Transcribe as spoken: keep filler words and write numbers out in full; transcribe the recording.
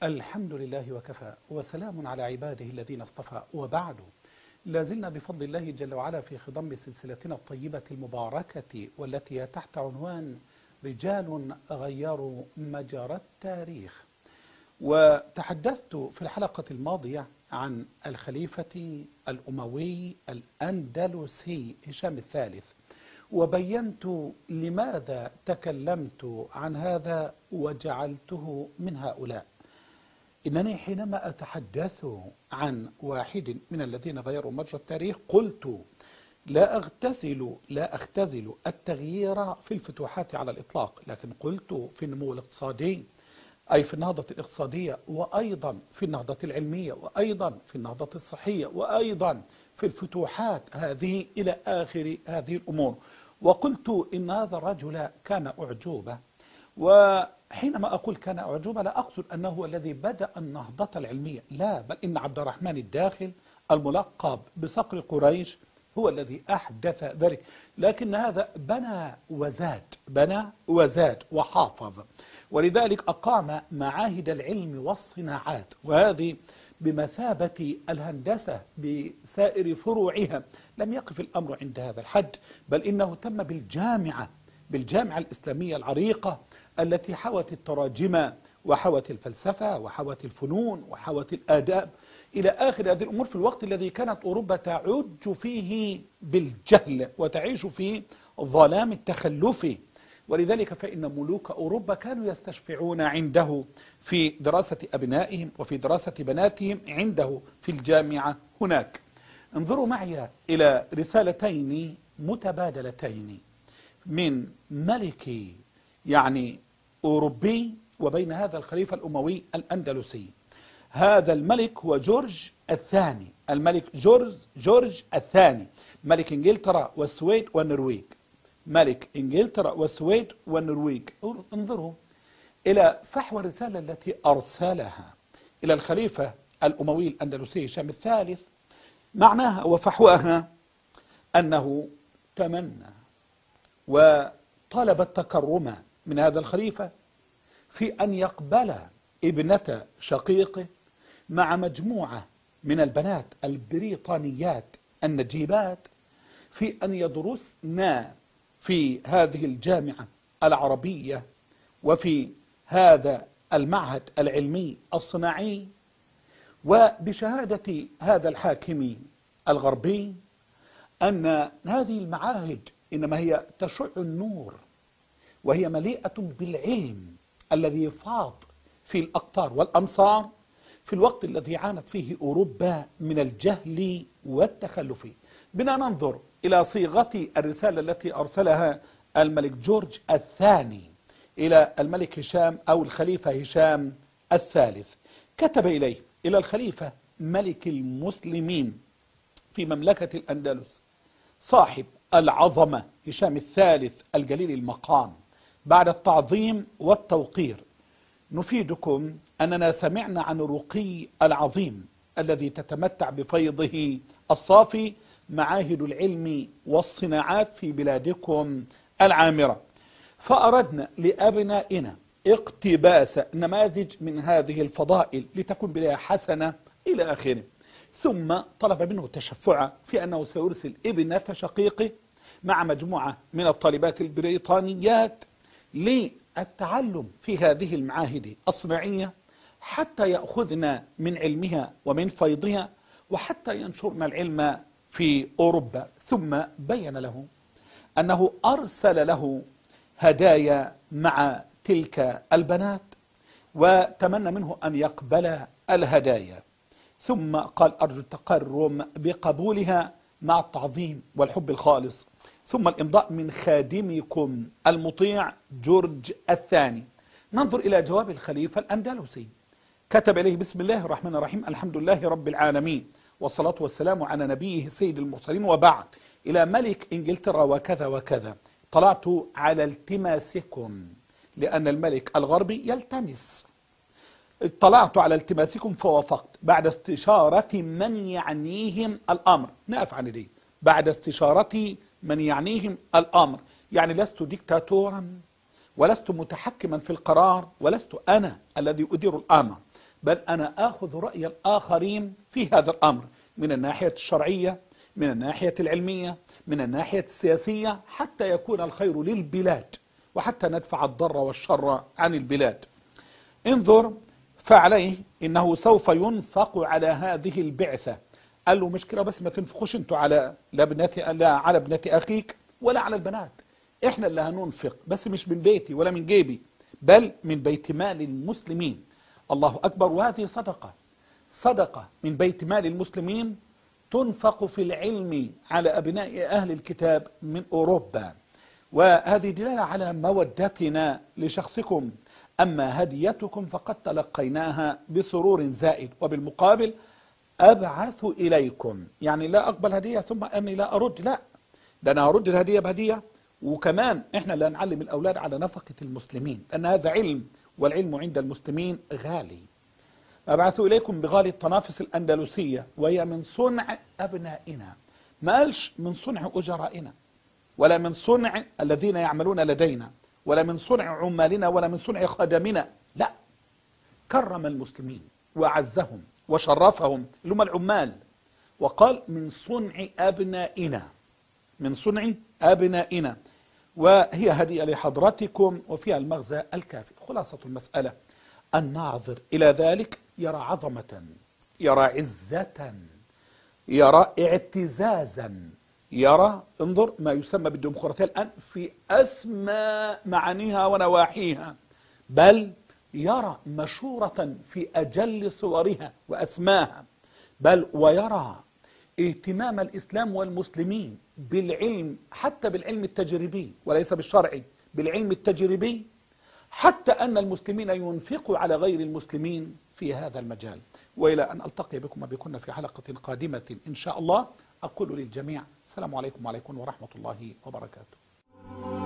الحمد لله وكفى وسلام على عباده الذين اصطفى، وبعد. لازلنا بفضل الله جل وعلا في خضم سلسلتنا الطيبة المباركة، والتي هي تحت عنوان رجال غيروا مجرى التاريخ. وتحدثت في الحلقة الماضية عن الخليفة الأموي الأندلسي هشام الثالث، وبينت لماذا تكلمت عن هذا وجعلته من هؤلاء. إنني حينما أتحدث عن واحد من الذين غيروا مجرى التاريخ قلت لا أغتزل لا أختزل التغيير في الفتوحات على الإطلاق، لكن قلت في النمو الاقتصادي، أي في النهضة الاقتصادية، وأيضا في النهضة العلمية، وأيضا في النهضة الصحية، وأيضا في الفتوحات هذه إلى آخر هذه الأمور. وقلت إن هذا الرجل كان أعجوبة، وحينما أقول كان أعجوبة لا أقصد أنه هو الذي بدأ النهضة العلمية، لا، بل إن عبد الرحمن الداخل الملقب بصقر قريش هو الذي أحدث ذلك، لكن هذا بنى وزاد بنى وزاد وحافظ، ولذلك أقام معاهد العلم والصناعات، وهذه بمثابة الهندسة بسائر فروعها. لم يقف الأمر عند هذا الحد، بل إنه تم بالجامعة بالجامعة الإسلامية العريقة التي حوت التراجم وحوت الفلسفة وحوت الفنون وحوت الآداب إلى آخر هذه الأمور، في الوقت الذي كانت أوروبا تعج فيه بالجهل وتعيش في ظلام التخلف. ولذلك فإن ملوك أوروبا كانوا يستشفعون عنده في دراسة أبنائهم وفي دراسة بناتهم عنده في الجامعة هناك. انظروا معي إلى رسالتين متبادلتين من ملك يعني أوروبي وبين هذا الخليفة الأموي الأندلسي. هذا الملك هو جورج الثاني، الملك جورج جورج الثاني، ملك إنجلترا والسويد والنرويج، ملك إنجلترا والسويد والنرويج. انظروا إلى فحوى الرسالة التي أرسلها إلى الخليفة الأموي الأندلسي هشام الثالث. معناها وفحواها أنه تمنى وطلب التكرم من هذا الخليفة في أن يقبل ابنة شقيقه مع مجموعة من البنات البريطانيات النجيبات في أن يدرسنا في هذه الجامعة العربية وفي هذا المعهد العلمي الصناعي. وبشهادة هذا الحاكم الغربي أن هذه المعاهد إنما هي تشع النور، وهي مليئة بالعلم الذي فاض في الأقطار والأمصار في الوقت الذي عانت فيه أوروبا من الجهل والتخلف. بنا ننظر إلى صيغة الرسالة التي أرسلها الملك جورج الثاني إلى الملك هشام أو الخليفة هشام الثالث. كتب إليه إلى الخليفة ملك المسلمين في مملكة الأندلس صاحب العظمة هشام الثالث الجليل المقام، بعد التعظيم والتوقير نفيدكم أننا سمعنا عن الرقي العظيم الذي تتمتع بفيضه الصافي معاهد العلم والصناعات في بلادكم العامرة، فأردنا لأبنائنا اقتباس نماذج من هذه الفضائل لتكون بداية حسنة إلى آخره. ثم طلب منه التشفع في أنه سيرسل ابنة شقيقه مع مجموعة من الطالبات البريطانيات للتعلم في هذه المعاهد الصناعية حتى يأخذنا من علمها ومن فيضها وحتى ينشرنا العلم في أوروبا. ثم بين له أنه أرسل له هدايا مع تلك البنات وتمنى منه أن يقبل الهدايا، ثم قال أرجو التكرم بقبولها مع التعظيم والحب الخالص، ثم الإمضاء من خادمكم المطيع جورج الثاني. ننظر إلى جواب الخليفة الأندلسي. كتب إليه بسم الله الرحمن الرحيم الحمد لله رب العالمين والصلاة والسلام على نبيه سيد المرسلين، وبعد، إلى ملك إنجلترا وكذا وكذا، طلعت على التماسكم لأن الملك الغربي يلتمس، اطلعت على التماسكم فوافقت بعد استشارة من يعنيهم الأمر. نقف عن دي، بعد استشارة من يعنيهم الأمر، يعني لست ديكتاتورا ولست متحكما في القرار ولست أنا الذي أدير الأمر، بل أنا آخذ رأي الآخرين في هذا الأمر من الناحية الشرعية، من الناحية العلمية، من الناحية السياسية، حتى يكون الخير للبلاد وحتى ندفع الضر والشر عن البلاد. انظر، فعليه إنه سوف ينفق على هذه البعثة. قال له مشكلة بس ما تنفقوش انتوا على لا بنات لا على ابنة أخيك ولا على البنات، احنا اللي هننفق، بس مش من بيتي ولا من جيبي، بل من بيت مال المسلمين. الله أكبر. وهذه صدقة، صدقة من بيت مال المسلمين تنفق في العلم على أبناء أهل الكتاب من أوروبا. وهذه دلالة على مودتنا لشخصكم. أما هديتكم فقد تلقيناها بسرور زائد، وبالمقابل أبعث إليكم، يعني لا أقبل هدية ثم أني لا أرد، لا، ده أنا أرد الهدية بهدية. وكمان إحنا لا نعلم الأولاد على نفقة المسلمين، لأن هذا علم، والعلم عند المسلمين غالي. أبعث إليكم بغالي الطنافس الأندلسية، وهي من صنع أبنائنا، ما قالش من صنع أجرائنا، ولا من صنع الذين يعملون لدينا، ولا من صنع عمالنا، ولا من صنع خدمنا، لا، كرم المسلمين وعزهم وشرفهم اللي هم العمال، وقال من صنع أبنائنا، من صنع أبنائنا، وهي هدية لحضرتكم وفيها المغزى الكافي. خلاصة المسألة، الناظر إلى ذلك يرى عظمة، يرى عزة، يرى اعتزازا، يرى، انظر، ما يسمى بالديمقراطية الآن في أسمى معانيها ونواحيها، بل يرى مشورة في أجل صورها وأسماها، بل ويرى اهتمام الإسلام والمسلمين بالعلم، حتى بالعلم التجريبي وليس بالشرعي، بالعلم التجريبي، حتى أن المسلمين ينفقوا على غير المسلمين في هذا المجال. وإلى أن ألتقي بكم بكنا في حلقة قادمة إن شاء الله، أقول للجميع السلام عليكم وعليكم ورحمة الله وبركاته.